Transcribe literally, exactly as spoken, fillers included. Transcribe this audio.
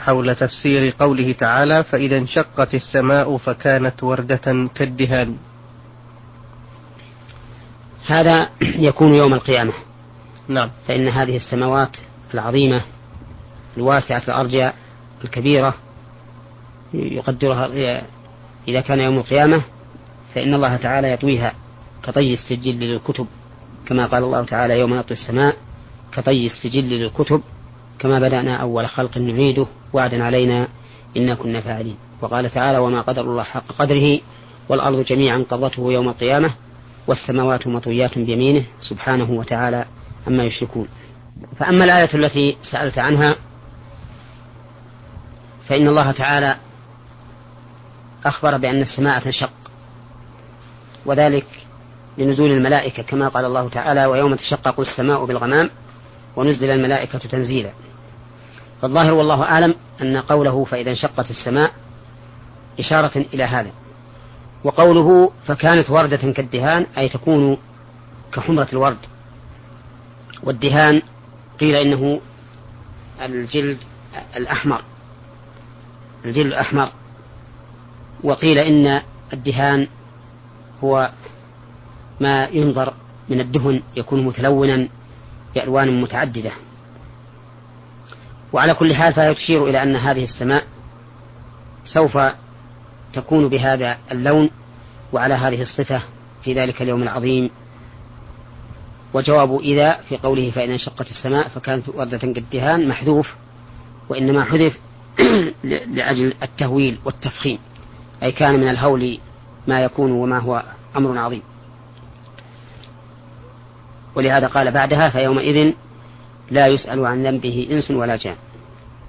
حول تفسير قوله تعالى: فإذا انشقت السماء فكانت وردة كالدهان. هذا يكون يوم القيامة. نعم. فإن هذه السماوات العظيمة الواسعة الأرجاء الكبيرة يقدرها إذا كان يوم القيامة، فإن الله تعالى يطويها كطي السجل للكتب، كما قال الله تعالى: يوم نطوي السماء كطي السجل للكتب كما بدأنا أول خلق نعيده وعدا علينا إنا كنا فاعلين. وقال تعالى: وما قدر الله حق قدره والأرض جميعا قبضته يوم القيامة والسماوات مطويات بيمينه سبحانه وتعالى عما يشركون. فأما الآية التي سألت عنها فإن الله تعالى أخبر بأن السماء تنشق، وذلك لنزول الملائكة كما قال الله تعالى: ويوم تشقق السماء بالغمام ونزل الملائكة تنزيلا. فالظاهر والله أعلم أن قوله فإذا انشقت السماء إشارة إلى هذا، وقوله فكانت وردة كالدهان أي تكون كحمرة الورد. والدهان قيل إنه الجلد الأحمر الجلد الأحمر وقيل إن الدهان هو ما ينظر من الدهن يكون متلونا بألوان متعددة. وعلى كل حال فهي تشير إلى أن هذه السماء سوف تكون بهذا اللون وعلى هذه الصفة في ذلك اليوم العظيم. وجواب إذا في قوله فإذا انشقت السماء فكانت وردة كالدهان محذوف، وإنما حذف لأجل التهويل والتفخيم، أي كان من الهول ما يكون وما هو أمر عظيم. ولهذا قال بعدها: فيومئذ لا يسأل عن ذنبه إنس ولا جان.